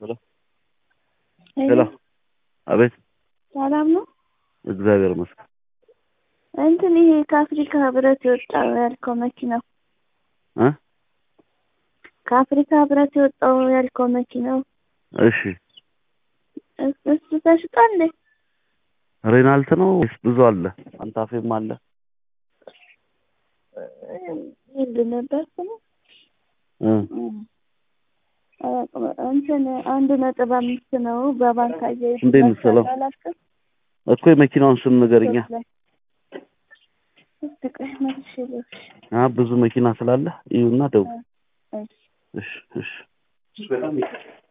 ሄሎ ሄሎ አቤት ሰላም ነው እግዚአብሔር ይመስገን እንትን ይሄ ከአፍሪካ ህብረት የወጣው ያልከው መኪና ከአፍሪካ ህብረት የወጣው ያልከው መኪና እሺ እሱ ተሽጧል እንዴ? ሬናልት ነው ወይስ ብዙ አለ? አንታፌም አለ ምንድን ነበር ስሙ? እንትን 1.5 ነው በባንክ አያይዘህ እንዴት ነው እኮ የመኪናውን ስም ንገረኛ። ብዙ መኪና ስላለ ይሁንና ደው እሺ